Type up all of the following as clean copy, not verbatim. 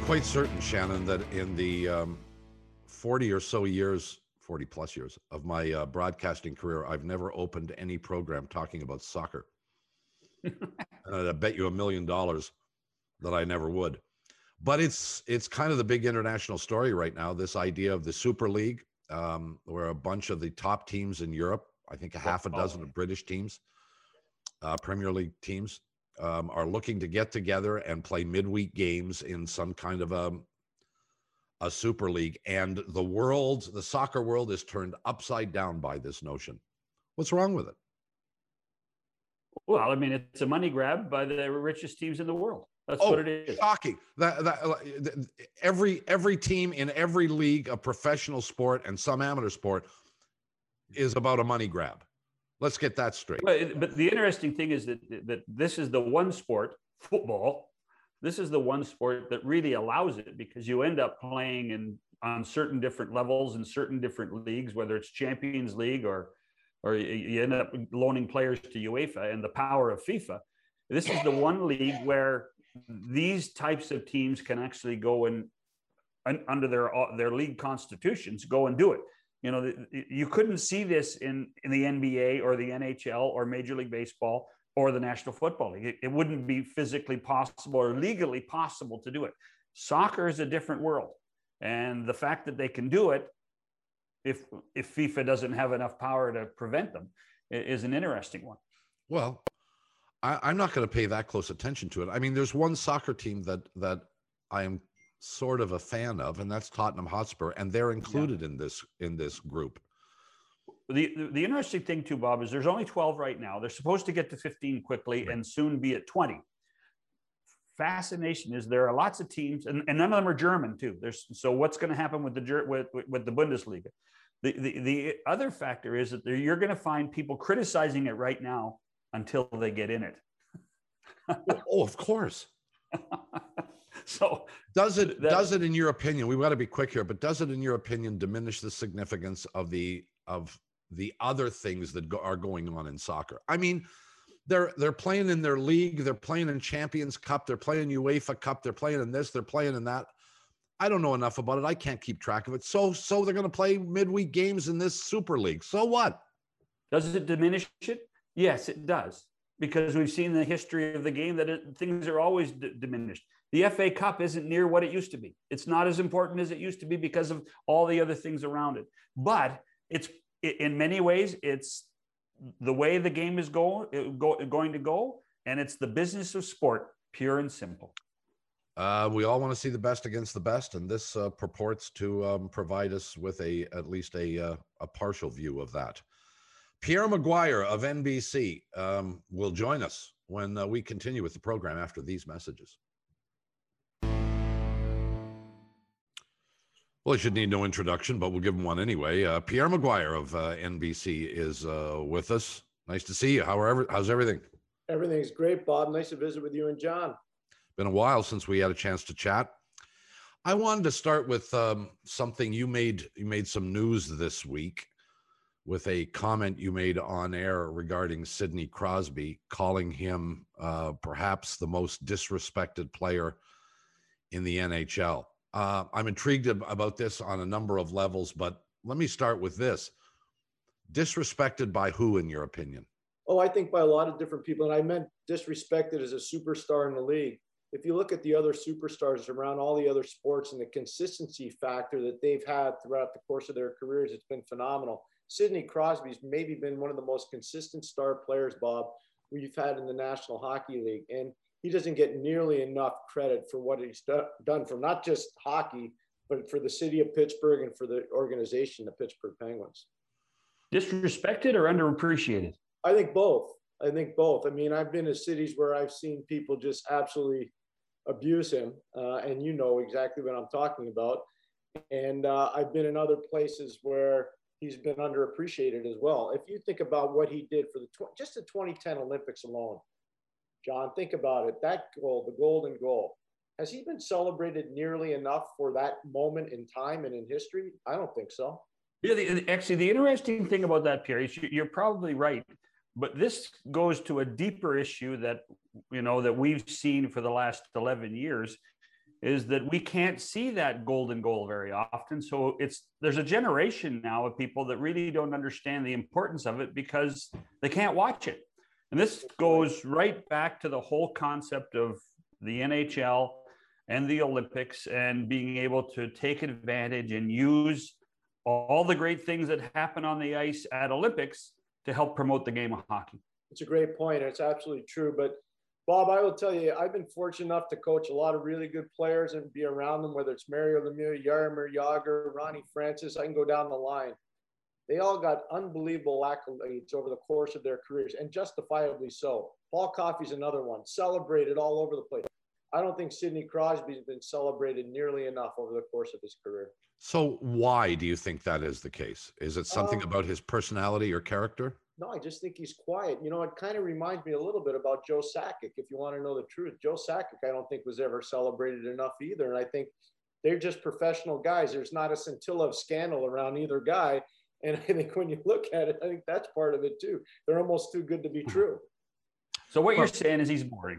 quite certain, Shannon, that in the 40 or so years, 40 plus years of my broadcasting career, I've never opened any program talking about soccer. And I bet you $1 million that I never would. But it's kind of the big international story right now, this idea of the Super League, where a bunch of the top teams in Europe, I think a half a dozen of British teams, Premier League teams, are looking to get together and play midweek games in some kind of a Super League. And the soccer world is turned upside down by this notion. What's wrong with it? Well, I mean, it's a money grab by the richest teams in the world. That's what it is. Shocking. Every team in every league of professional sport and some amateur sport is about a money grab. Let's get that straight. But the interesting thing is that this is the one sport, football. This is the one sport that really allows it, because you end up playing on certain different levels in certain different leagues, whether it's Champions League or you end up loaning players to UEFA and the power of FIFA. This is the one league where these types of teams can actually go and under their league constitutions, go and do it. You know, you couldn't see this in the NBA or the NHL or Major League Baseball or the National Football League. It wouldn't be physically possible or legally possible to do it. Soccer is a different world. And the fact that they can do it, if FIFA doesn't have enough power to prevent them, is an interesting one. Well, I'm not going to pay that close attention to it. I mean, there's one soccer team that I am sort of a fan of, and that's Tottenham Hotspur, and they're included in this group. The interesting thing too, Bob, is there's only 12 right now. They're supposed to get to 15 quickly and soon be at 20. Fascination is there are lots of teams, and none of them are German too. So what's going to happen with the Bundesliga? The other factor is that you're going to find people criticizing it right now until they get in it. Oh, of course. So does it, in your opinion, we've got to be quick here, but does it, in your opinion, diminish the significance of the other things that are going on in soccer? I mean, they're playing in their league, they're playing in Champions Cup, they're playing UEFA Cup, they're playing in this, they're playing in that. I don't know enough about it. I can't keep track of it. So they're going to play midweek games in this Super League. So what? Does it diminish it? Yes, it does. Because we've seen the history of the game that things are always diminished. The FA Cup isn't near what it used to be. It's not as important as it used to be because of all the other things around it. But in many ways, it's the way the game is going to go, and it's the business of sport, pure and simple. We all want to see the best against the best, and this purports to provide us with at least a partial view of that. Pierre McGuire of NBC will join us when we continue with the program after these messages. Well, he should need no introduction, but we'll give him one anyway. Pierre McGuire of NBC is with us. Nice to see you. How's everything? Everything's great, Bob. Nice to visit with you and John. Been a while since we had a chance to chat. I wanted to start with something you made. You made some news this week with a comment you made on air regarding Sidney Crosby, calling him perhaps the most disrespected player in the NHL. I'm intrigued about this on a number of levels, but let me start with this. Disrespected by who, in your opinion? Oh, I think by a lot of different people. And I meant disrespected as a superstar in the league. If you look at the other superstars around all the other sports and the consistency factor that they've had throughout the course of their careers, it's been phenomenal. Sidney Crosby's maybe been one of the most consistent star players, Bob, we've had in the National Hockey League. And he doesn't get nearly enough credit for what he's done for not just hockey, but for the city of Pittsburgh and for the organization, the Pittsburgh Penguins. Disrespected or underappreciated? I think both. I mean, I've been in cities where I've seen people just absolutely abuse him, and you know exactly what I'm talking about. And I've been in other places where he's been underappreciated as well. If you think about what he did for just the 2010 Olympics alone, John, think about it. That goal, the golden goal, has he been celebrated nearly enough for that moment in time and in history? I don't think so. Yeah, actually, the interesting thing about that, Pierre, is you're probably right. But this goes to a deeper issue that we've seen for the last 11 years. is that we can't see that golden goal very often. So there's a generation now of people that really don't understand the importance of it because they can't watch it. And this goes right back to the whole concept of the NHL and the Olympics and being able to take advantage and use all the great things that happen on the ice at Olympics to help promote the game of hockey. It's a great point. It's absolutely true. But Bob, I will tell you, I've been fortunate enough to coach a lot of really good players and be around them, whether it's Mario Lemieux, Jaromir Jagr, Ronnie Francis, I can go down the line. They all got unbelievable accolades over the course of their careers, and justifiably so. Paul Coffey's another one, celebrated all over the place. I don't think Sidney Crosby's been celebrated nearly enough over the course of his career. So why do you think that is the case? Is it something about his personality or character? No, I just think he's quiet. You know, it kind of reminds me a little bit about Joe Sakic, if you want to know the truth. Joe Sakic, I don't think was ever celebrated enough either. And I think they're just professional guys. There's not a scintilla of scandal around either guy. And I think when you look at it, I think that's part of it too. They're almost too good to be true. So what you're saying is he's boring.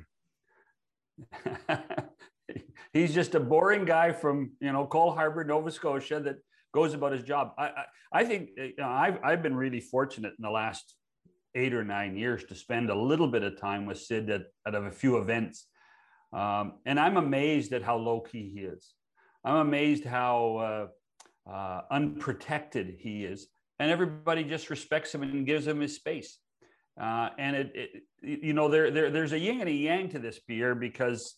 He's just a boring guy from, Cole Harbour, Nova Scotia, that goes about his job. I think I've been really fortunate in the last 8 or 9 years to spend a little bit of time with Sid at a few events. And I'm amazed at how low key he is. I'm amazed how unprotected he is. And everybody just respects him and gives him his space. And there's a yin and a yang to this, Pierre, because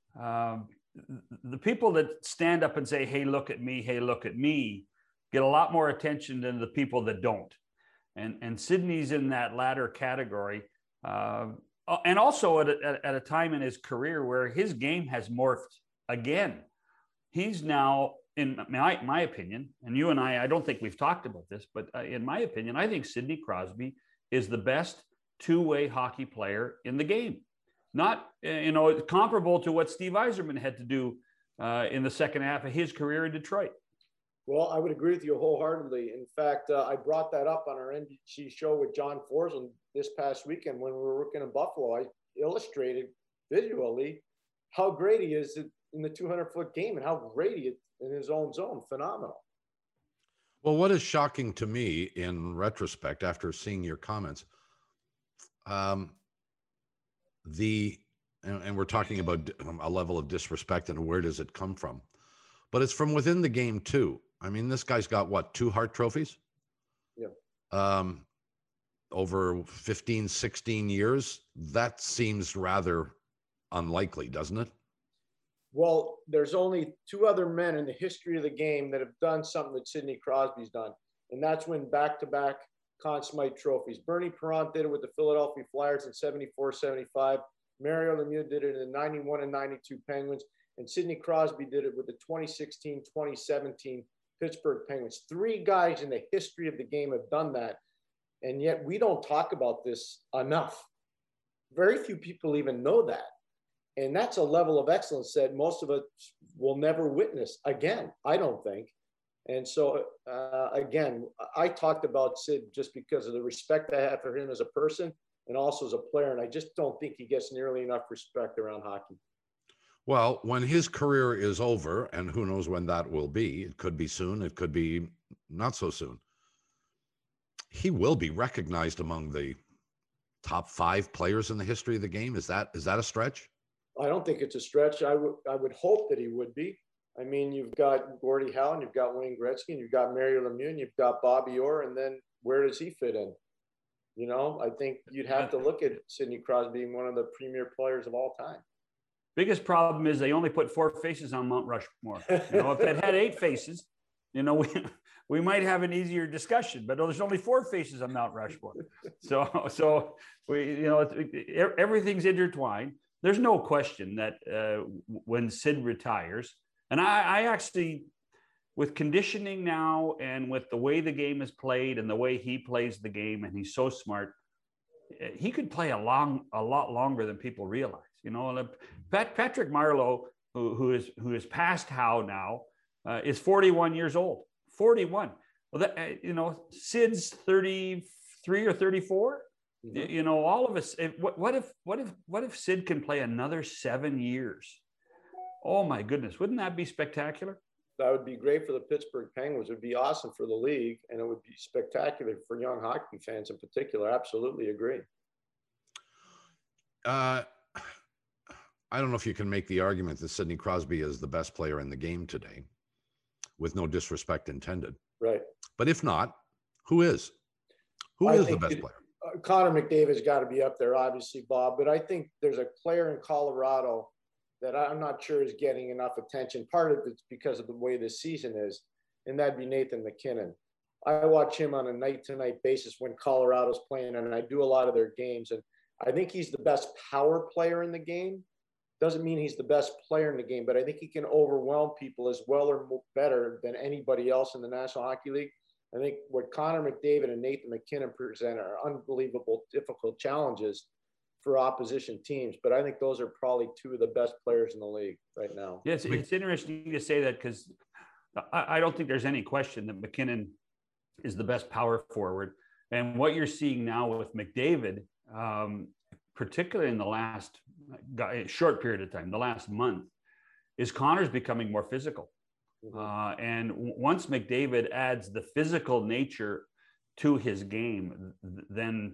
the people that stand up and say, hey, look at me, get a lot more attention than the people that don't. And Sidney's in that latter category. And also at a time in his career where his game has morphed again. He's now, in my opinion, and you and I don't think we've talked about this, but in my opinion, I think Sidney Crosby is the best two-way hockey player in the game. Not, comparable to what Steve Yzerman had to do in the second half of his career in Detroit. Well, I would agree with you wholeheartedly. In fact, I brought that up on our NBC show with John Forsland this past weekend when we were working in Buffalo. I illustrated visually how great he is in the 200-foot game and how great he is in his own zone. Phenomenal. Well, what is shocking to me in retrospect after seeing your comments, and we're talking about a level of disrespect and where does it come from? But it's from within the game too. I mean, this guy's got what, 2 Hart trophies? Yeah. Over 15, 16 years. That seems rather unlikely, doesn't it? Well, there's only 2 other men in the history of the game that have done something that Sidney Crosby's done. And that's when back-to-back Conn Smythe trophies. Bernie Parent did it with the Philadelphia Flyers in 74-75. Mario Lemieux did it in the 91 and 92 Penguins. And Sidney Crosby did it with the 2016-2017 Pittsburgh Penguins. 3 guys in the history of the game have done that. And yet we don't talk about this enough. Very few people even know that. And that's a level of excellence that most of us will never witness again, I don't think. And so, again, I talked about Sid just because of the respect I have for him as a person and also as a player. And I just don't think he gets nearly enough respect around hockey. Well, when his career is over, and who knows when that will be, it could be soon, it could be not so soon, he will be recognized among the top 5 players in the history of the game. Is that a stretch? I don't think it's a stretch. I would hope that he would be. I mean, you've got Gordie Howe, and you've got Wayne Gretzky, and you've got Mario Lemieux, and you've got Bobby Orr, and then where does he fit in? I think you'd have to look at Sidney Crosby being one of the premier players of all time. Biggest problem is they only put 4 faces on Mount Rushmore. If it had 8 faces, we might have an easier discussion. But there's only 4 faces on Mount Rushmore, so we, everything's intertwined. There's no question that when Sid retires, and I actually, with conditioning now and with the way the game is played and the way he plays the game, and he's so smart, he could play a lot longer than people realize. Patrick Marleau, who is past Howe now, is 41 years old. 41. Well, Sid's 33 or 34. Mm-hmm. All of us. What if Sid can play another 7 years? Oh my goodness, wouldn't that be spectacular? That would be great for the Pittsburgh Penguins. It would be awesome for the league, and it would be spectacular for young hockey fans in particular. Absolutely agree. I don't know if you can make the argument that Sidney Crosby is the best player in the game today, with no disrespect intended. Right. But if not, who is? Who is the best player? Connor McDavid's got to be up there, obviously, Bob. But I think there's a player in Colorado that I'm not sure is getting enough attention. Part of it's because of the way this season is, and that'd be Nathan MacKinnon. I watch him on a night-to-night basis when Colorado's playing, and I do a lot of their games. And I think he's the best power player in the game. Doesn't mean he's the best player in the game, but I think he can overwhelm people as well or better than anybody else in the National Hockey League. I think what Connor McDavid and Nathan MacKinnon present are unbelievable, difficult challenges for opposition teams. But I think those are probably two of the best players in the league right now. Yes, it's interesting to say that because I don't think there's any question that MacKinnon is the best power forward. And what you're seeing now with McDavid, particularly in the last short period of time, the last month, is Connor's becoming more physical. And once McDavid adds the physical nature to his game, then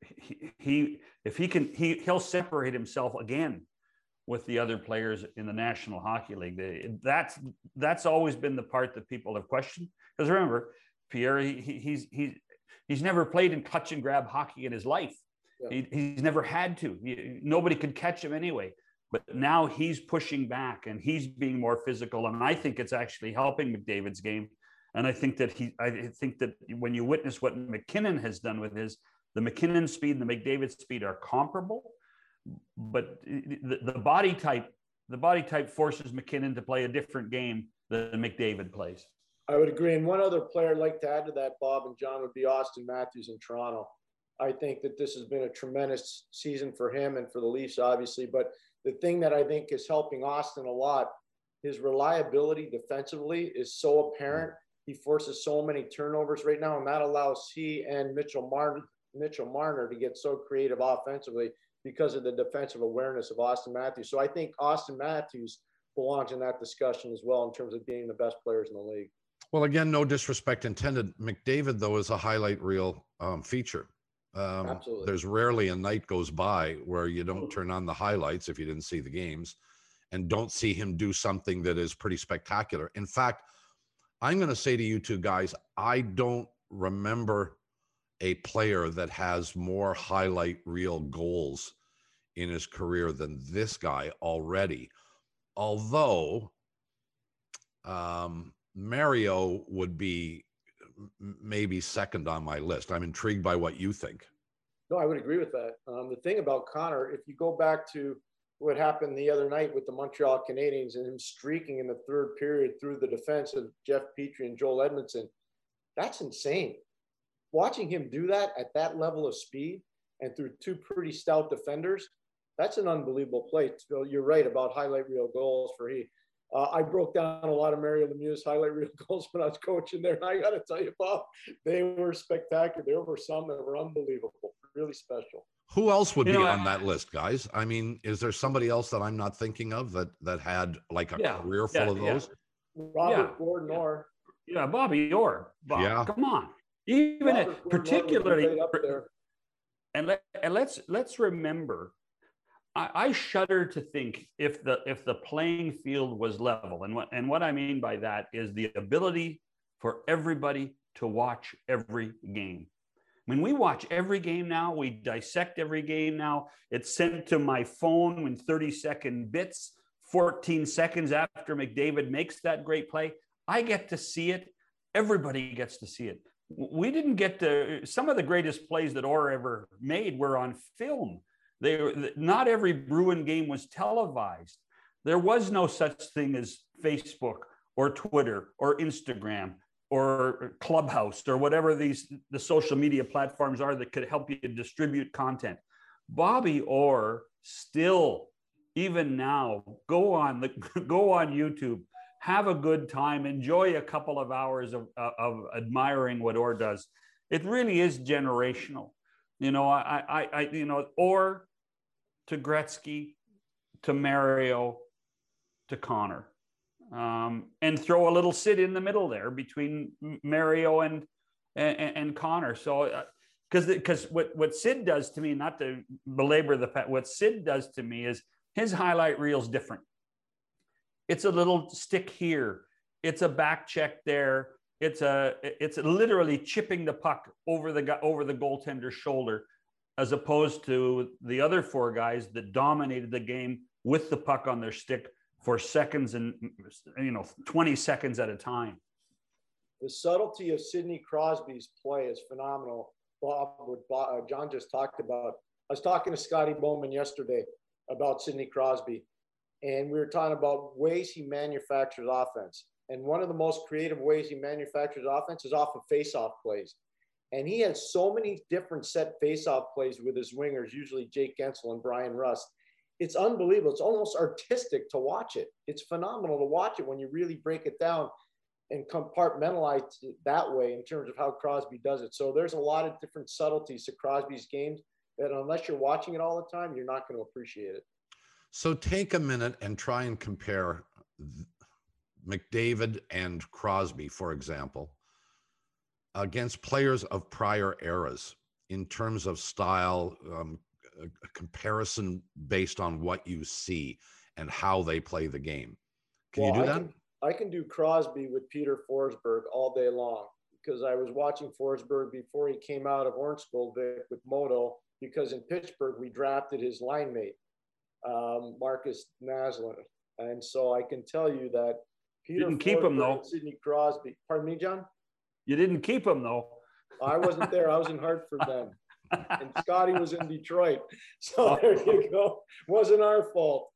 he'll separate himself again with the other players in the National Hockey League. That's always been the part that people have questioned. Because remember, Pierre, he's never played in touch and grab hockey in his life. Yeah. He's never had to. Nobody could catch him anyway. But now he's pushing back and he's being more physical. And I think it's actually helping McDavid's game. And I think that when you witness what MacKinnon has done with the MacKinnon speed and the McDavid speed are comparable, but the body type forces MacKinnon to play a different game than McDavid plays. I would agree. And one other player I'd like to add to that, Bob and John, would be Austin Matthews in Toronto. I think that this has been a tremendous season for him and for the Leafs, obviously. But the thing that I think is helping Austin a lot, his reliability defensively is so apparent. He forces so many turnovers right now, and that allows he and Mitchell Marner to get so creative offensively because of the defensive awareness of Austin Matthews. So I think Austin Matthews belongs in that discussion as well in terms of being the best players in the league. Well, again, no disrespect intended. McDavid, though, is a highlight reel feature. Absolutely. There's rarely a night goes by where you don't turn on the highlights if you didn't see the games and don't see him do something that is pretty spectacular. In fact, I'm going to say to you two guys, I don't remember a player that has more highlight reel goals in his career than this guy already. Although Mario would be maybe second on my list. I'm intrigued by what you think. No, I would agree with that. The thing about Connor, if you go back to what happened the other night with the Montreal Canadiens and him streaking in the third period through the defense of Jeff Petrie and Joel Edmondson, that's insane. Watching him do that at that level of speed and through two pretty stout defenders, that's an unbelievable play. So you're right about highlight reel goals for he. I broke down a lot of Mario Lemieux's highlight reel goals when I was coaching there. And I got to tell you, Bob, they were spectacular. There were some that were unbelievable, really special. Who else would be on that list, guys? I mean, is there somebody else that I'm not thinking of that had like a career full of those? Robert Gordon Orr. Yeah, Bobby Orr. Bob, yeah. Come on. Even particularly up there. And let's remember, I shudder to think if the playing field was level, and what I mean by that is the ability for everybody to watch every game. When we watch every game now, we dissect every game now. It's sent to my phone in 30-second bits, 14 seconds after McDavid makes that great play. I get to see it. Everybody gets to see it. We didn't get to, some of the greatest plays that Orr ever made were on film. Not every Bruin game was televised. There was no such thing as Facebook or Twitter or Instagram or Clubhouse or whatever the social media platforms are that could help you distribute content. Bobby Orr still, even now, go on YouTube, have a good time, enjoy a couple of hours of admiring what Orr does. It really is generational. Orr to Gretzky to Mario to Connor, and throw a little Sid in the middle there between Mario and Connor. So, because what Sid does to me, not to belabor the fact, what Sid does to me is his highlight reel's different. It's a little stick here. It's a back check there. It's literally chipping the puck over the goaltender's shoulder, as opposed to the other four guys that dominated the game with the puck on their stick for seconds and 20 seconds at a time. The subtlety of Sidney Crosby's play is phenomenal. John just talked about. I was talking to Scotty Bowman yesterday about Sidney Crosby, and we were talking about ways he manufactures offense. And one of the most creative ways he manufactures offense is off of face-off plays. And he has so many different set face-off plays with his wingers, usually Jake Gensel and Brian Rust. It's unbelievable. It's almost artistic to watch it. It's phenomenal to watch it when you really break it down and compartmentalize it that way in terms of how Crosby does it. So there's a lot of different subtleties to Crosby's games that unless you're watching it all the time, you're not going to appreciate it. So take a minute and try and compare McDavid and Crosby, for example, against players of prior eras in terms of style, a comparison based on what you see and how they play the game. Can you do that? I can do Crosby with Peter Forsberg all day long because I was watching Forsberg before he came out of Orange Vic with Modo, because in Pittsburgh we drafted his line mate, Marcus Naslund. And so I can tell you that Peter didn't keep him though. Sidney Crosby. Pardon me, John? You didn't keep him though. I wasn't there. I was in Hartford then. And Scotty was in Detroit. So there you go. Wasn't our fault.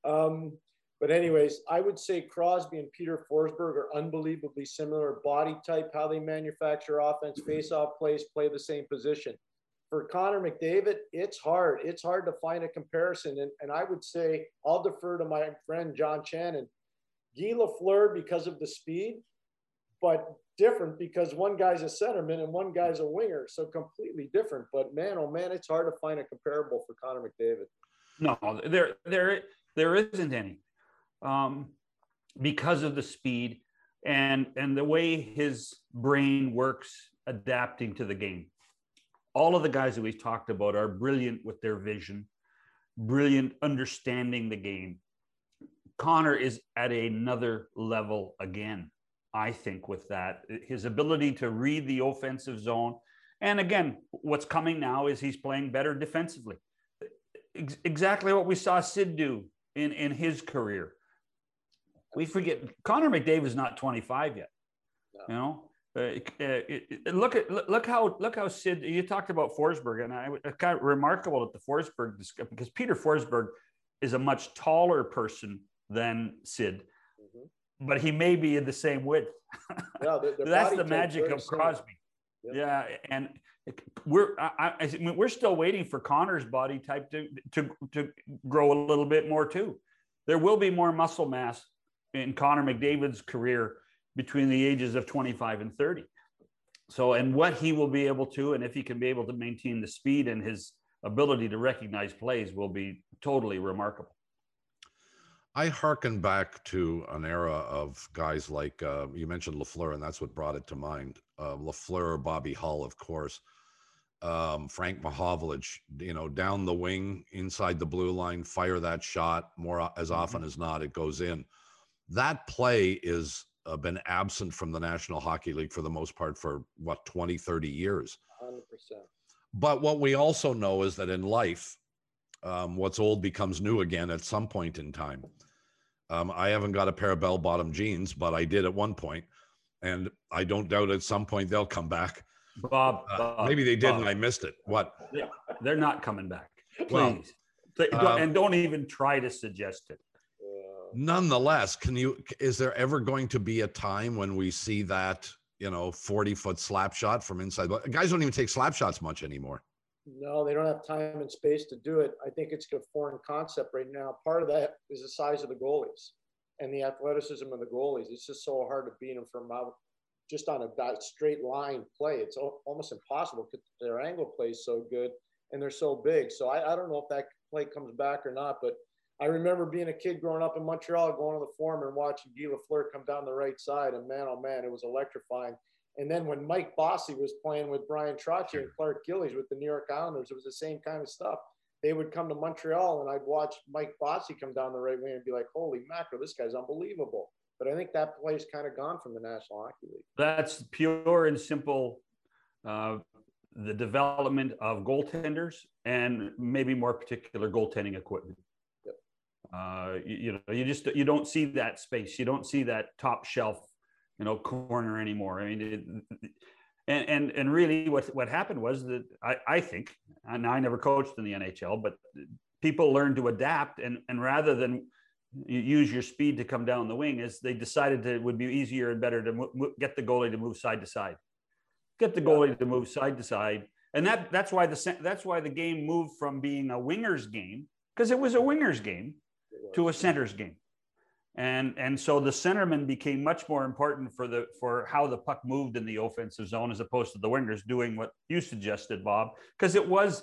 But anyways, I would say Crosby and Peter Forsberg are unbelievably similar body type, how they manufacture offense, face-off plays, play the same position. For Connor McDavid, it's hard. It's hard to find a comparison. And I would say, I'll defer to my friend John Shannon. Guy Lafleur because of the speed, but different because one guy's a centerman and one guy's a winger. So completely different. But man, oh man, it's hard to find a comparable for Connor McDavid. No, there isn't any. Because of the speed and the way his brain works adapting to the game. All of the guys that we've talked about are brilliant with their vision, brilliant understanding the game. Connor is at another level again, I think, with that. His ability to read the offensive zone. And again, what's coming now is he's playing better defensively. Exactly what we saw Sid do in his career. We forget Connor McDavid is not 25 yet. No. Look how Sid. You talked about Forsberg, and it's kind of remarkable at the Forsberg discussion because Peter Forsberg is a much taller person than Sid, but he may be in the same width. Yeah, that's the magic of Crosby. Yeah, and we're still waiting for Connor's body type to grow a little bit more too. There will be more muscle mass in Connor McDavid's career between the ages of 25 and 30. So, and what he will be able to, and if he can be able to maintain the speed and his ability to recognize plays will be totally remarkable. I hearken back to an era of guys like, you mentioned Lafleur, and that's what brought it to mind. Lafleur, Bobby Hull, of course, Frank Mahovlich, down the wing, inside the blue line, fire that shot more as often as not, it goes in. That play is been absent from the National Hockey League for the most part for 20, 30 years. 100%. But what we also know is that in life, what's old becomes new again at some point in time. I haven't got a pair of bell-bottom jeans, but I did at one point, and I don't doubt at some point they'll come back. Bob, maybe they did, and I missed it. What? They're not coming back. Please, well, and don't even try to suggest it. Nonetheless, is there ever going to be a time when we see that 40-foot slap shot from inside? Guys don't even take slap shots much anymore. No, they don't have time and space to do it. I think it's a foreign concept right now. Part of that is the size of the goalies and the athleticism of the goalies. It's just so hard to beat them from out just on a straight line play. It's almost impossible because their angle play is so good and they're so big. So I don't know if that play comes back or not, but I remember being a kid growing up in Montreal, going to the Forum and watching Guy Lafleur come down the right side, and man, oh man, it was electrifying. And then when Mike Bossy was playing with Brian Trottier and Clark Gillies with the New York Islanders, it was the same kind of stuff. They would come to Montreal, and I'd watch Mike Bossy come down the right wing and be like, holy mackerel, this guy's unbelievable. But I think that play's kind of gone from the National Hockey League. That's pure and simple, the development of goaltenders and maybe more particular goaltending equipment. Yep. You don't see that space. You don't see that top shelf, corner anymore. I mean, and really what happened was that I think, and I never coached in the NHL, but people learned to adapt, and rather than use your speed to come down the wing, is they decided that it would be easier and better to get the goalie to move side to side, and that's why the game moved from being a winger's game, because it was a winger's game, to a center's game. And so the centerman became much more important for how the puck moved in the offensive zone, as opposed to the wingers doing what you suggested, Bob, because it was,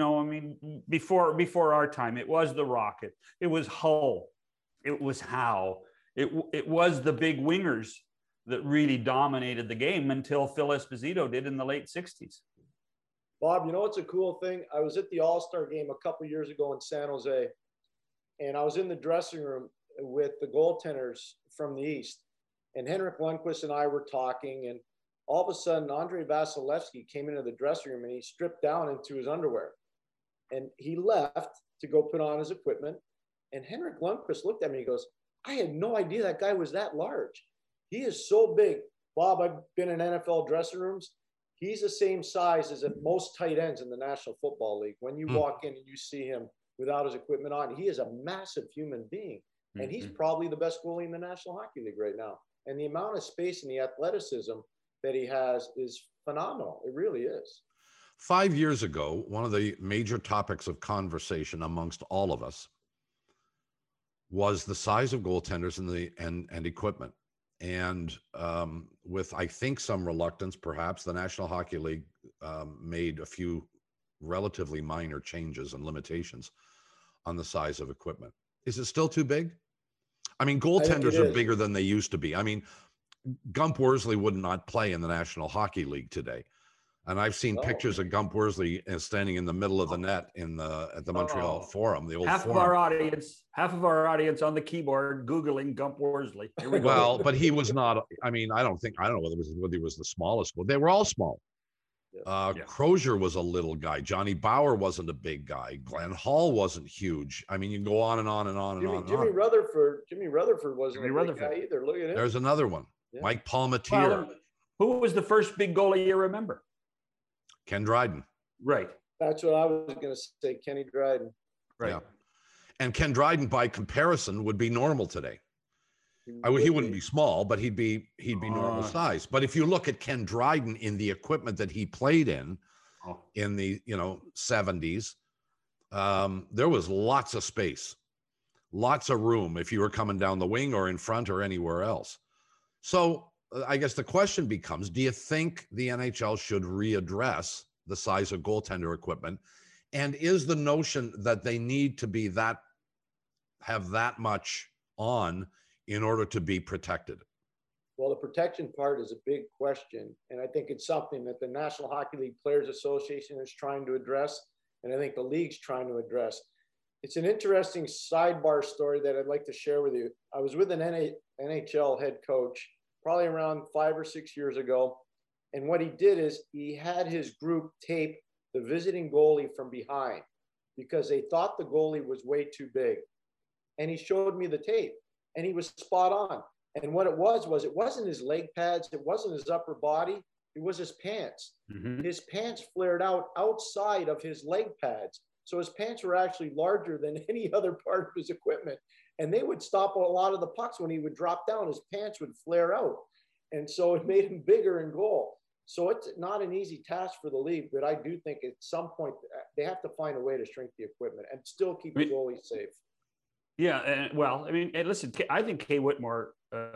before our time, it was the Rocket, it was Hull, it was Howe, it was the big wingers that really dominated the game until Phil Esposito did in the late 60s. Bob, what's a cool thing? I was at the All-Star game a couple years ago in San Jose, and I was in the dressing room with the goaltenders from the East, and Henrik Lundqvist and I were talking, and all of a sudden Andrei Vasilevsky came into the dressing room and he stripped down into his underwear, and he left to go put on his equipment. And Henrik Lundqvist looked at me and he goes, I had no idea that guy was that large. He is so big. Bob, I've been in NFL dressing rooms. He's the same size as most tight ends in the National Football League. When you walk in and you see him without his equipment on, he is a massive human being. And he's probably the best goalie in the National Hockey League right now. And the amount of space and the athleticism that he has is phenomenal. It really is. 5 years ago, one of the major topics of conversation amongst all of us was the size of goaltenders and equipment. And with, I think, some reluctance, perhaps, the National Hockey League made a few relatively minor changes and limitations on the size of equipment. Is it still too big? I mean, goaltenders are bigger than they used to be. I mean, Gump Worsley would not play in the National Hockey League today. And I've seen pictures of Gump Worsley standing in the middle of the net at the Montreal Forum, the old half Forum. Half of our audience on the keyboard Googling Gump Worsley. Here we go. Well, but he was not, I mean, I don't know whether he was the smallest. They were all small. Crozier was a little guy. Johnny Bauer wasn't a big guy. Glenn Hall wasn't huge. I mean, you can go on and on and on and on. Jimmy Rutherford wasn't a big guy either. Look at him. There's another one. Yeah. Mike Palmatier. Well, who was the first big goalie you remember? Ken Dryden. Right. That's what I was going to say, Kenny Dryden. Right. Yeah. And Ken Dryden, by comparison, would be normal today. He wouldn't be small, but he'd be normal size. But if you look at Ken Dryden in the equipment that he played in the 70s, there was lots of space, lots of room if you were coming down the wing or in front or anywhere else. So I guess the question becomes, do you think the NHL should readdress the size of goaltender equipment? And is the notion that they need to have that much on in order to be protected? Well, the protection part is a big question. And I think it's something that the National Hockey League Players Association is trying to address. And I think the league's trying to address. It's an interesting sidebar story that I'd like to share with you. I was with an NHL head coach probably around 5 or 6 years ago. And what he did is he had his group tape the visiting goalie from behind because they thought the goalie was way too big. And he showed me the tape. And he was spot on. And what it was it wasn't his leg pads. It wasn't his upper body. It was his pants. Mm-hmm. His pants flared out outside of his leg pads. So his pants were actually larger than any other part of his equipment. And they would stop a lot of the pucks when he would drop down. His pants would flare out. And so it made him bigger in goal. So it's not an easy task for the league, but I do think at some point they have to find a way to shrink the equipment and still keep the goalie safe. Yeah, well, I mean, listen, I think Kay Whitmore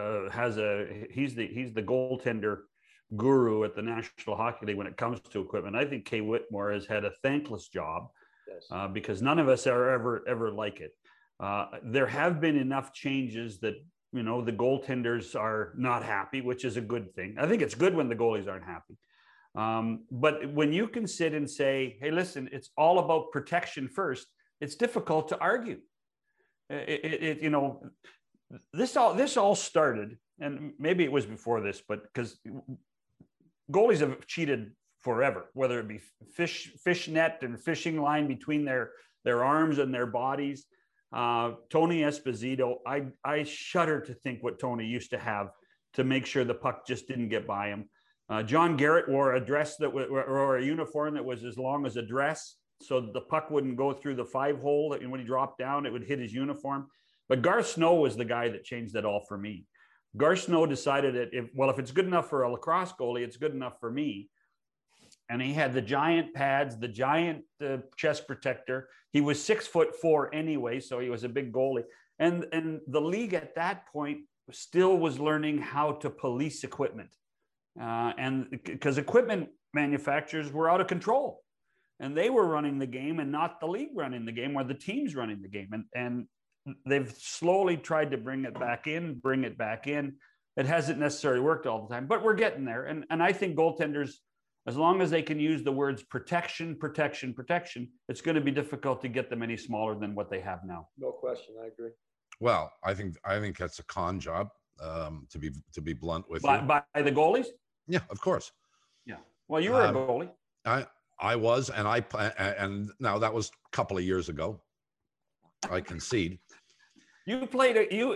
he's the goaltender guru at the National Hockey League when it comes to equipment. I think Kay Whitmore has had a thankless job because none of us are ever like it. There have been enough changes that, you know, the goaltenders are not happy, which is a good thing. I think it's good when the goalies aren't happy. But when you can sit and say, hey, listen, it's all about protection first, it's difficult to argue. You know, this all started, and maybe it was before this, but because goalies have cheated forever, whether it be fish net and fishing line between their arms and their bodies. Tony Esposito, I shudder to think what Tony used to have to make sure the puck just didn't get by him. John Garrett wore a dress or a uniform that was as long as a dress, so the puck wouldn't go through the 5-hole, and when he dropped down, it would hit his uniform. But Garth Snow was the guy that changed it all for me. Garth Snow decided that if it's good enough for a lacrosse goalie, it's good enough for me. And he had the giant pads, the giant chest protector. He was 6'4" anyway, so he was a big goalie. And the league at that point still was learning how to police equipment. And because equipment manufacturers were out of control, and they were running the game and not the league running the game, or the teams running the game. And they've slowly tried to bring it back in. It hasn't necessarily worked all the time, but we're getting there. And I think goaltenders, as long as they can use the words protection, it's going to be difficult to get them any smaller than what they have now. No question. I agree. Well, I think that's a con job, to be blunt with you. By the goalies? Yeah, of course. Yeah. Well, you were a goalie. I was, and now that was a couple of years ago. I concede. You played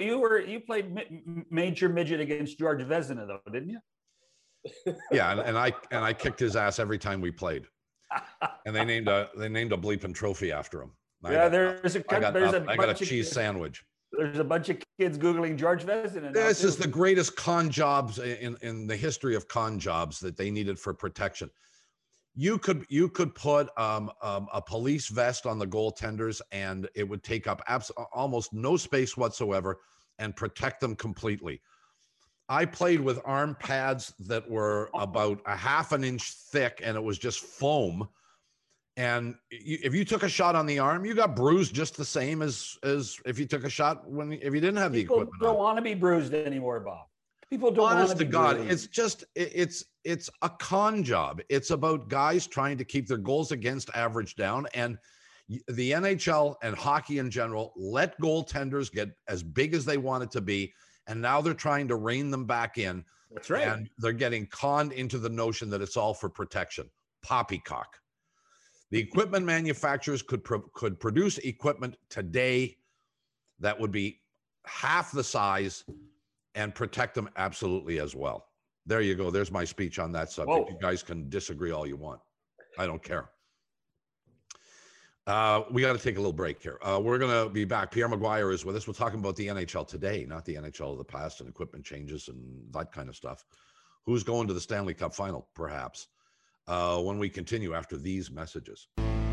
major midget against George Vezina, though, didn't you? Yeah, and I kicked his ass every time we played. And they named a bleeping trophy after him. I got a cheese sandwich. There's a bunch of kids Googling George Vezina. This is the greatest con jobs in the history of con jobs that they needed for protection. You could put a police vest on the goaltenders, and it would take up almost no space whatsoever and protect them completely. I played with arm pads that were about a half an inch thick, and it was just foam. And if you took a shot on the arm, you got bruised just the same as if you took a shot if you didn't have the equipment. People don't want to be bruised anymore, Bob. People don't want to be God, bruised. It's a con job. It's about guys trying to keep their goals against average down. And the NHL and hockey in general let goaltenders get as big as they wanted to be. And now they're trying to rein them back in. That's right. And they're getting conned into the notion that it's all for protection. Poppycock. The equipment manufacturers could produce equipment today that would be half the size and protect them absolutely as well. There you go. There's my speech on that subject. Whoa. You guys can disagree all you want. I don't care. We got to take a little break here. We're going to be back. Pierre McGuire is with us. We're talking about the NHL today, not the NHL of the past, and equipment changes and that kind of stuff. Who's going to the Stanley Cup final, perhaps, when we continue after these messages.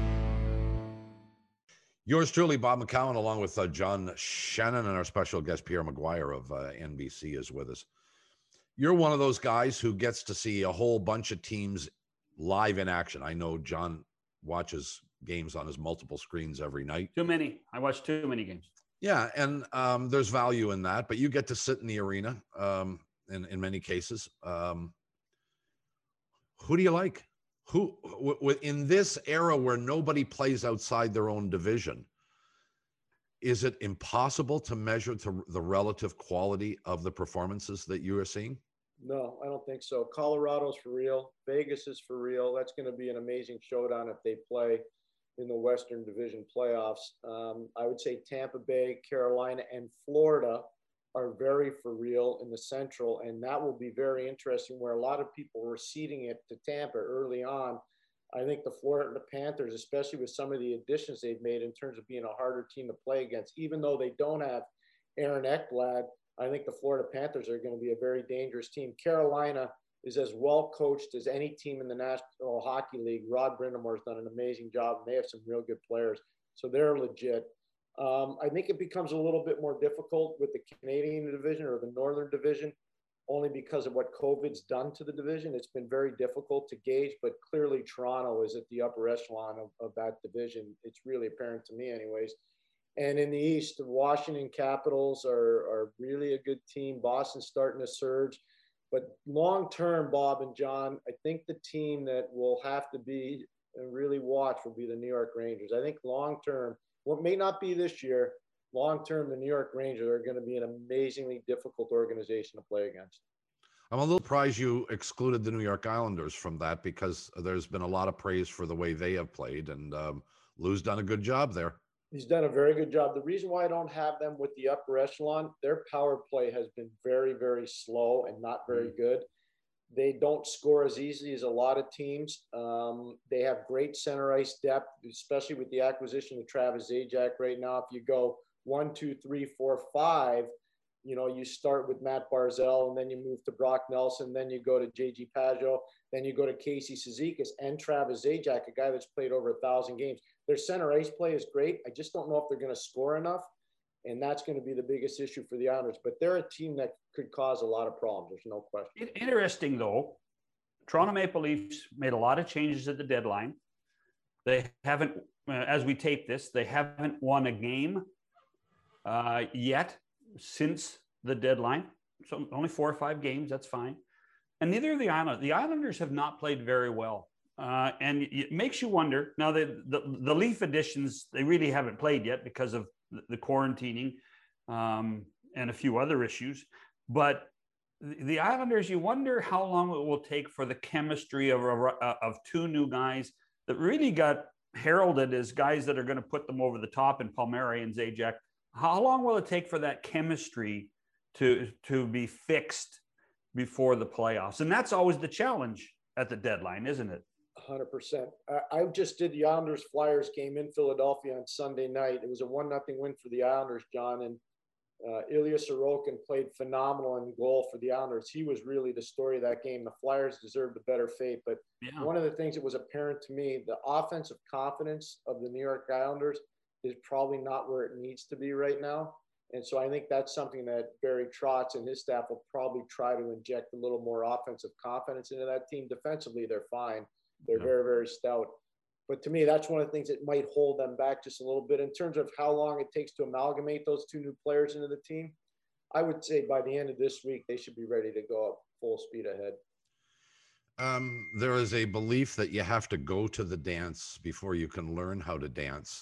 Yours truly, Bob McCown, along with John Shannon, and our special guest, Pierre McGuire of NBC is with us. You're one of those guys who gets to see a whole bunch of teams live in action. I know John watches games on his multiple screens every night. Too many. I watch too many games. Yeah, and there's value in that, but you get to sit in the arena in many cases. Who do you like? Who in this era where nobody plays outside their own division, is it impossible to measure the relative quality of the performances that you are seeing? No, I don't think so. Colorado's for real. Vegas is for real. That's going to be an amazing showdown if they play in the Western Division playoffs. I would say Tampa Bay, Carolina, and Florida are very for real in the Central, and that will be very interesting, where a lot of people were ceding it to Tampa early on. I think the Florida Panthers, especially with some of the additions they've made in terms of being a harder team to play against, even though they don't have Aaron Ekblad, I think the Florida Panthers are going to be a very dangerous team. Carolina is as well coached as any team in the National Hockey League. Rod Brind'Amour has done an amazing job, and they have some real good players, so they're legit. I think it becomes a little bit more difficult with the Canadian division or the Northern division, only because of what COVID's done to the division. It's been very difficult to gauge, but clearly Toronto is at the upper echelon of that division. It's really apparent to me anyways. And in the East, the Washington Capitals are really a good team. Boston's starting to surge. But long term, Bob and John, I think the team that will have to be and really watch will be the New York Rangers. I think long term, what may not be this year, long term, the New York Rangers are going to be an amazingly difficult organization to play against. I'm a little surprised you excluded the New York Islanders from that, because there's been a lot of praise for the way they have played, and Lou's done a good job there. He's done a very good job. The reason why I don't have them with the upper echelon, their power play has been very, very slow and not very good. They don't score as easily as a lot of teams. They have great center ice depth, especially with the acquisition of Travis Zajac right now. If you go 1, 2, 3, 4, 5, you know, you start with Matt Barzal, and then you move to Brock Nelson, then you go to JG Pageau, then you go to Casey Cizikas and Travis Zajac, a guy that's played over 1,000 games. Their center ice play is great. I just don't know if they're going to score enough, and that's going to be the biggest issue for the Islanders. But they're a team that could cause a lot of problems. There's no question. Interesting, though. Toronto Maple Leafs made a lot of changes at the deadline. They haven't, as we tape this, they haven't won a game yet since the deadline. So only 4 or 5 games, that's fine. And neither of the Islanders. The Islanders have not played very well. And it makes you wonder. Now, the Leaf editions, they really haven't played yet because of the quarantining and a few other issues. But the Islanders, you wonder how long it will take for the chemistry of 2 new guys that really got heralded as guys that are going to put them over the top in Palmieri and Zajac. How long will it take for that chemistry to be fixed before the playoffs? And that's always the challenge at the deadline, isn't it? 100%. I just did the Islanders Flyers game in Philadelphia on Sunday night. It was a 1-0 win for the Islanders, John, and Ilya Sorokin played phenomenal in goal for the Islanders. He was really the story of that game. The Flyers deserved a better fate, but one of the things that was apparent to me, the offensive confidence of the New York Islanders is probably not where it needs to be right now. And so I think that's something that Barry Trotz and his staff will probably try to inject a little more offensive confidence into that team. Defensively, they're fine. They're very, very stout. But to me, that's one of the things that might hold them back just a little bit in terms of how long it takes to amalgamate those 2 new players into the team. I would say by the end of this week, they should be ready to go up full speed ahead. There is a belief that you have to go to the dance before you can learn how to dance.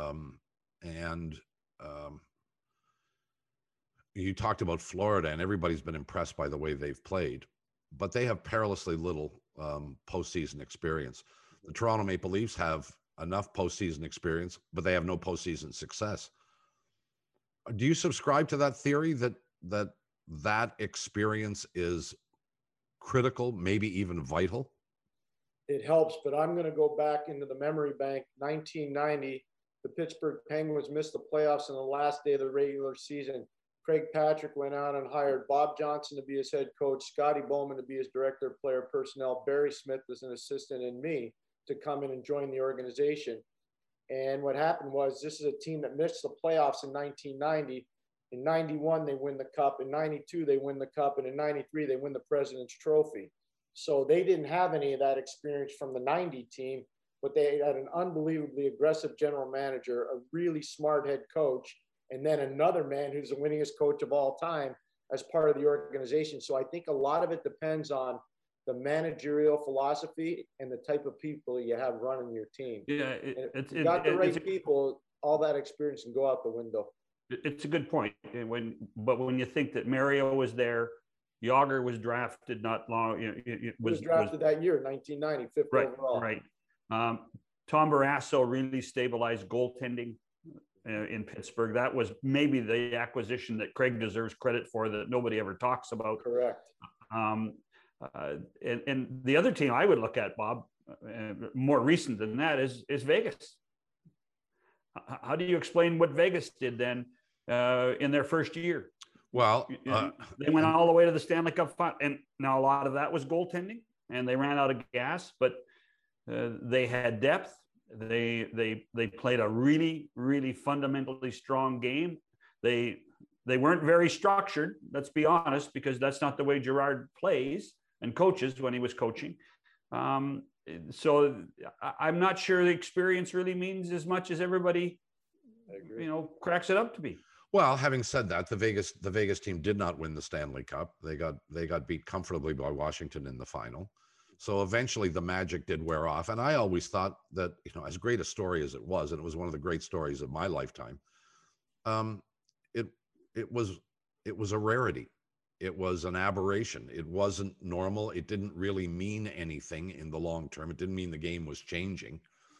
You talked about Florida, and everybody's been impressed by the way they've played, but they have perilously little postseason experience. The Toronto Maple Leafs have enough postseason experience, but they have no postseason success. Do you subscribe to that theory that experience is critical, maybe even vital? It helps, but I'm going to go back into the memory bank. 1990, the Pittsburgh Penguins missed the playoffs on the last day of the regular season. Craig Patrick went out and hired Bob Johnson to be his head coach, Scotty Bowman to be his director of player personnel, Barry Smith as an assistant, and me to come in and join the organization. And what happened was, this is a team that missed the playoffs in 1990. In 91, they win the cup. In 92, they win the cup. And in 93, they win the President's Trophy. So they didn't have any of that experience from the 90 team, but they had an unbelievably aggressive general manager, a really smart head coach, and then another man who's the winningest coach of all time as part of the organization. So I think a lot of it depends on the managerial philosophy and the type of people you have running your team. Yeah, if you got the right people, all that experience can go out the window. It's a good point. But when you think that Mario was there, Yager was drafted not long. Was drafted that year, 1990, 5th right, overall. Right. Tom Barrasso really stabilized goaltending in Pittsburgh. That was maybe the acquisition that Craig deserves credit for that nobody ever talks about. Correct. And the other team I would look at, Bob, more recent than that is Vegas. How do you explain what Vegas did then in their first year? Well, they went all the way to the Stanley Cup final, and now a lot of that was goaltending, and they ran out of gas, but they had depth. They played a really, really fundamentally strong game. They weren't very structured, let's be honest, because that's not the way Gerard plays and coaches when he was coaching. So I'm not sure the experience really means as much as everybody cracks it up to be. Well, having said that, the Vegas team did not win the Stanley Cup. They got beat comfortably by Washington in the final. So eventually the magic did wear off. And I always thought that, as great a story as it was, and it was one of the great stories of my lifetime, it was a rarity. It was an aberration. It wasn't normal. It didn't really mean anything in the long term. It didn't mean the game was changing.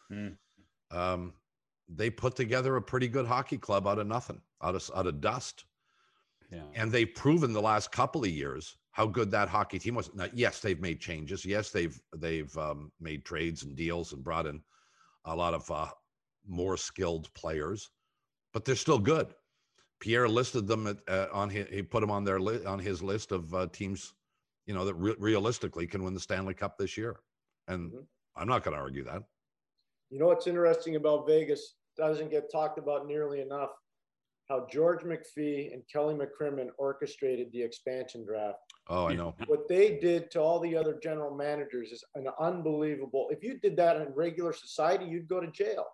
They put together a pretty good hockey club out of nothing, out of dust. Yeah. And they've proven the last couple of years how good that hockey team was. Now, yes, they've made changes. Yes, they've made trades and deals and brought in a lot of more skilled players, but they're still good. Pierre listed them he put them on his list of teams, that realistically can win the Stanley Cup this year. And I'm not going to argue that. What's interesting about Vegas doesn't get talked about nearly enough, how George McPhee and Kelly McCrimmon orchestrated the expansion draft. Oh, I know. What they did to all the other general managers is an unbelievable. If you did that in regular society, you'd go to jail.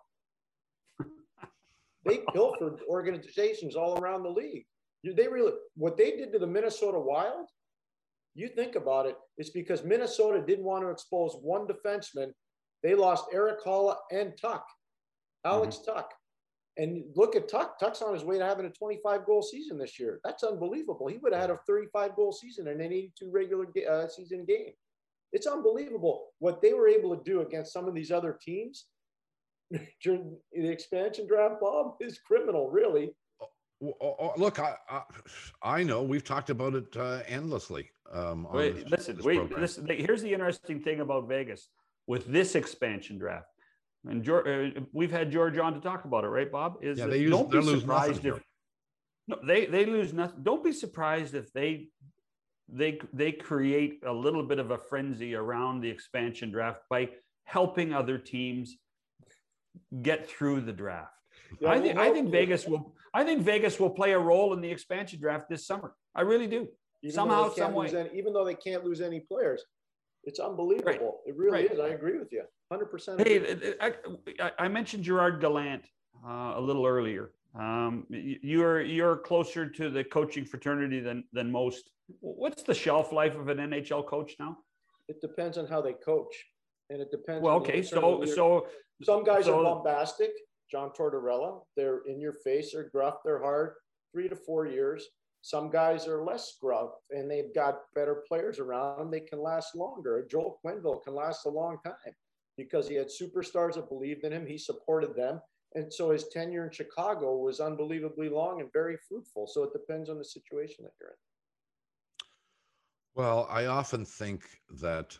They pilfered organizations all around the league. What they did to the Minnesota Wild, you think about it, it's because Minnesota didn't want to expose one defenseman. They lost Eric Halla and Tuck, Alex Tuck. And look at Tuck. Tuck's on his way to having a 25-goal season this year. That's unbelievable. He would have had a 35-goal season in an 82 regular season game. It's unbelievable what they were able to do against some of these other teams during the expansion draft. Bob, is criminal, really. Look, I know we've talked about it endlessly. Listen. Here's the interesting thing about Vegas with this expansion draft. And we've had George on to talk about it, right, Bob? Don't be surprised if they lose nothing. Don't be surprised if they create a little bit of a frenzy around the expansion draft by helping other teams get through the draft. Yeah, I think Vegas will play a role in the expansion draft this summer. I really do. Some way. Even though they can't lose any players, it's unbelievable. Right. It really is. I agree with you. 100%. Hey, I mentioned Gerard Gallant a little earlier. You're closer to the coaching fraternity than most. What's the shelf life of an NHL coach now? It depends on how they coach, and it depends. Well, okay, so some guys are bombastic. John Tortorella, they're in your face, they're gruff, they're hard. 3 to 4 years. Some guys are less gruff, and they've got better players around them. They can last longer. Joel Quenneville can last a long time, because he had superstars that believed in him. He supported them. And so his tenure in Chicago was unbelievably long and very fruitful. So it depends on the situation that you're in. Well, I often think that...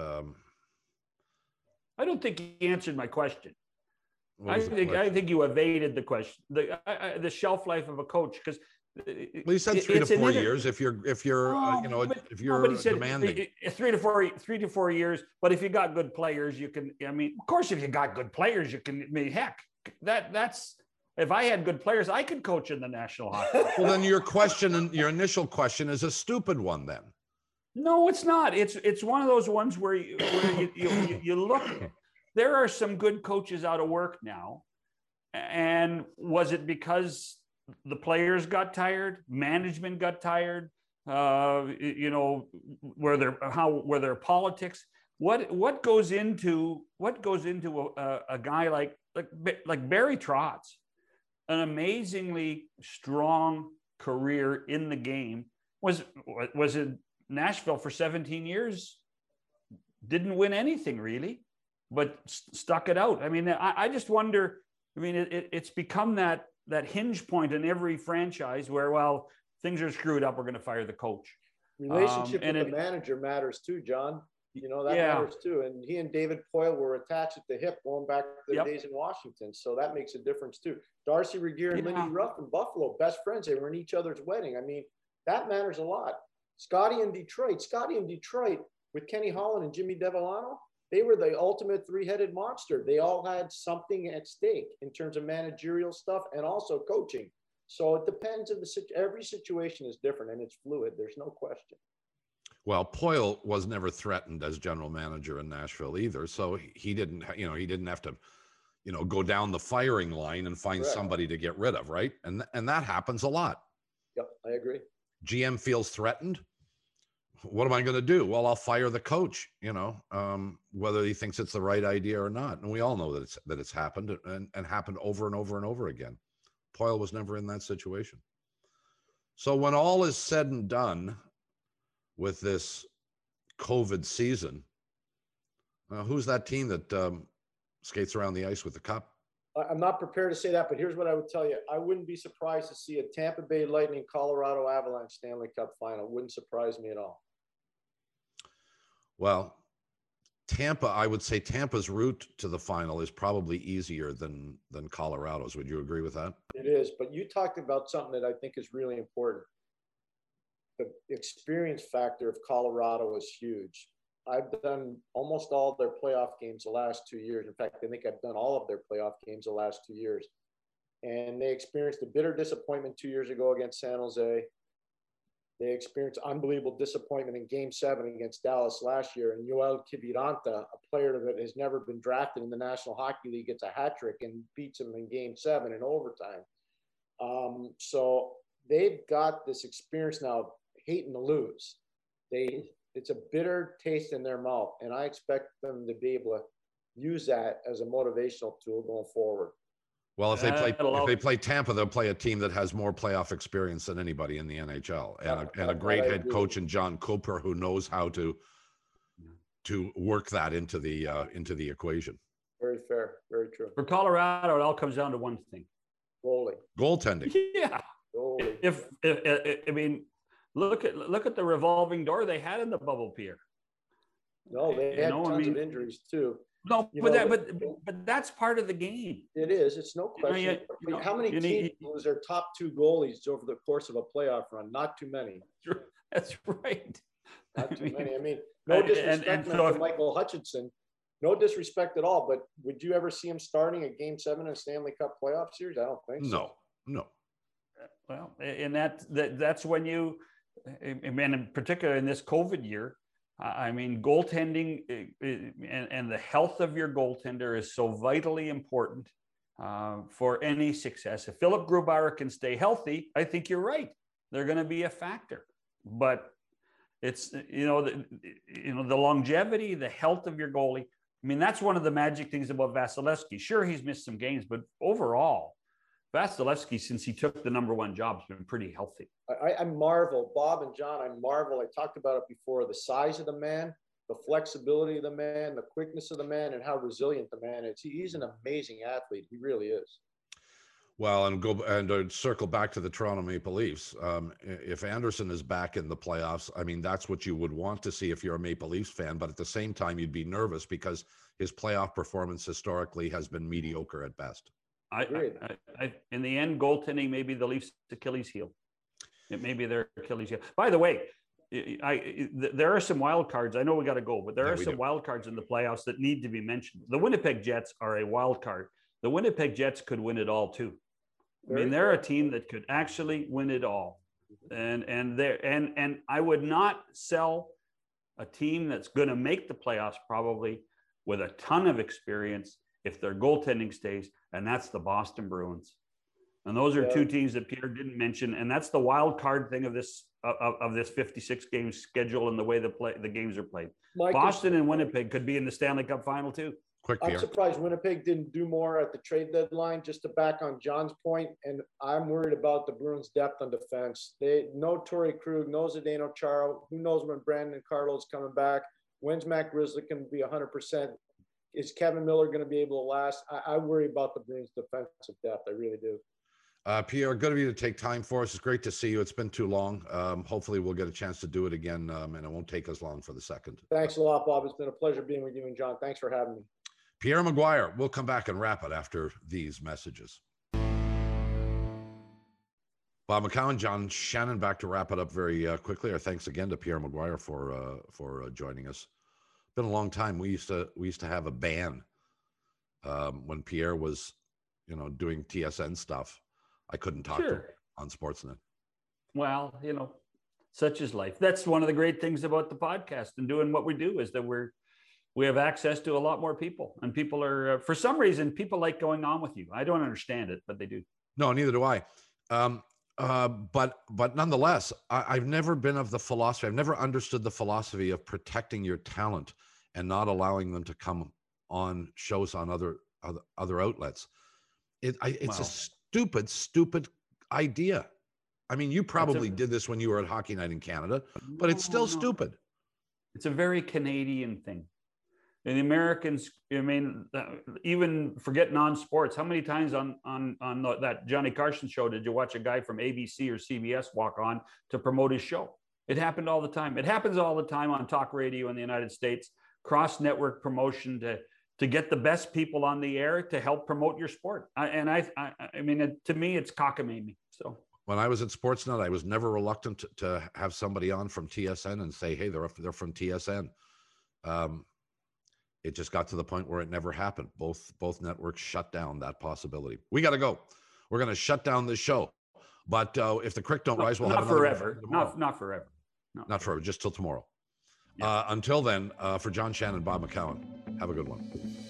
I don't think he answered my question. I think you evaded the question. The shelf life of a coach, because... Well, he said 3 to 4 years. If you're demanding 3 to 4 years. But if you got good players, you can. I mean, of course, if you got good players, you can. I mean, heck, that's. If I had good players, I could coach in the National Hockey League. Well, then your initial question is a stupid one. Then. No, it's not. It's one of those ones where you look. There are some good coaches out of work now, and was it because the players got tired, management got tired, were there politics? What goes into a guy like Barry Trotz, an amazingly strong career in the game, was in Nashville for 17 years, didn't win anything really, but stuck it out. I mean, I just wonder. I mean, it's become that hinge point in every franchise where, well, things are screwed up, we're going to fire the coach. Relationship with the manager matters too, John. That matters too. And he and David Poile were attached at the hip going back to their days in Washington. So that makes a difference too. Darcy Regier and Lindy Ruff in Buffalo, best friends. They were in each other's wedding. I mean, that matters a lot. Scotty in Detroit with Kenny Holland and Jimmy Devellano, they were the ultimate three-headed monster. They all had something at stake in terms of managerial stuff and also coaching. So it depends on every situation is different and it's fluid. There's no question. Well, Poile was never threatened as general manager in Nashville either. So he didn't have to, go down the firing line and find Correct. somebody to get rid of, right? And that happens a lot. Yep, I agree. GM feels threatened. What am I going to do? Well, I'll fire the coach, whether he thinks it's the right idea or not. And we all know that it's happened and happened over and over and over again. Poile was never in that situation. So when all is said and done with this COVID season, who's that team that skates around the ice with the cup? I'm not prepared to say that, but here's what I would tell you. I wouldn't be surprised to see a Tampa Bay Lightning Colorado Avalanche Stanley Cup final. Wouldn't surprise me at all. Well, I would say Tampa's route to the final is probably easier than Colorado's. Would you agree with that? It is, but you talked about something that I think is really important. The experience factor of Colorado is huge. I've done almost all their playoff games the last 2 years. In fact, I think I've done all of their playoff games the last 2 years. And they experienced a bitter disappointment 2 years ago against San Jose. They experienced unbelievable disappointment in Game 7 against Dallas last year. And Yoel Kiviranta, a player that has never been drafted in the National Hockey League, gets a hat trick and beats him in Game 7 in overtime. So they've got this experience now, hating to lose. It's a bitter taste in their mouth, and I expect them to be able to use that as a motivational tool going forward. Well, if they play Tampa, they'll play a team that has more playoff experience than anybody in the NHL, and a great head coach in John Cooper who knows how to work that into the equation. Very fair, very true. For Colorado, it all comes down to one thing: goaltending. Yeah. Goalie. If I mean, look at the revolving door they had in the bubble, Pierre. No, they had tons of injuries too. No, but that's part of the game. It is. It's no question. How many teams lose their top two goalies over the course of a playoff run? Not too many. That's right. Not too many. I mean, no disrespect to Michael Hutchinson. No disrespect at all. But would you ever see him starting a Game 7 in a Stanley Cup playoff series? I don't think so. No. Well, and that's when you, and in particular in this COVID year, I mean, goaltending and the health of your goaltender is so vitally important for any success. If Philip Grubauer can stay healthy, I think you're right. They're going to be a factor. But it's, the longevity, the health of your goalie. I mean, that's one of the magic things about Vasilevsky. Sure, he's missed some games, but overall, Vasilevsky, since he took the #1 job, has been pretty healthy. I marvel, Bob and John, I marvel. I talked about it before, the size of the man, the flexibility of the man, the quickness of the man, and how resilient the man is. He's an amazing athlete. He really is. Well, and circle back to the Toronto Maple Leafs. If Anderson is back in the playoffs, I mean, that's what you would want to see if you're a Maple Leafs fan. But at the same time, you'd be nervous because his playoff performance historically has been mediocre at best. In the end, goaltending may be the Leafs' Achilles heel. It may be their Achilles heel. By the way, there are some wild cards. I know we got to go, but there are some wild cards in the playoffs that need to be mentioned. The Winnipeg Jets are a wild card. The Winnipeg Jets could win it all too. I mean, they're a team that could actually win it all, and I would not sell a team that's going to make the playoffs probably with a ton of experience if their goaltending stays, and that's the Boston Bruins. And those are two teams that Pierre didn't mention, and that's the wild card thing of this 56 game schedule and the way the games are played. Boston and Winnipeg could be in the Stanley Cup final too. I'm surprised Winnipeg didn't do more at the trade deadline. Just to back on John's point, and I'm worried about the Bruins' depth on defense. No Torrey Krug, no Zdeno Chara. Who knows when Brandon Carlo's coming back? When's Matt Grizzly going to be 100%? Is Kevin Miller going to be able to last? I worry about the Bruins' defensive depth. I really do. Pierre, good of you to take time for us. It's great to see you. It's been too long. Hopefully we'll get a chance to do it again, and it won't take us long for the second. Thanks a lot, Bob. It's been a pleasure being with you and John. Thanks for having me. Pierre McGuire. We'll come back and wrap it after these messages. Bob McCown, John Shannon, back to wrap it up very quickly. Our thanks again to Pierre McGuire for joining us. Been a long time. We used to have a ban when Pierre was, doing TSN stuff. I couldn't talk to him on Sportsnet. Well, such is life. That's one of the great things about the podcast and doing what we do is that we have access to a lot more people, and people are, for some reason, people like going on with you. I don't understand it, but they do. No, neither do I. But nonetheless, I've never been of the philosophy. I've never understood the philosophy of protecting your talent and not allowing them to come on shows on other outlets. It's a stupid idea. I mean, you probably did this when you were at Hockey Night in Canada, but it's still stupid. It's a very Canadian thing. And the Americans, I mean, even forget non-sports. How many times on that Johnny Carson show did you watch a guy from ABC or CBS walk on to promote his show? It happened all the time. It happens all the time on talk radio in the United States, cross-network promotion to get the best people on the air to help promote your sport. I mean, to me, it's cockamamie. So when I was at Sportsnet, I was never reluctant to have somebody on from TSN and say, hey, they're from TSN. It just got to the point where it never happened. Both networks shut down that possibility. We got to go. We're going to shut down this show. But if the creek don't rise, we'll have another forever. Not forever. No. Not forever. Just till tomorrow. Yeah. Until then, for John Shannon, Bob McCowan, have a good one.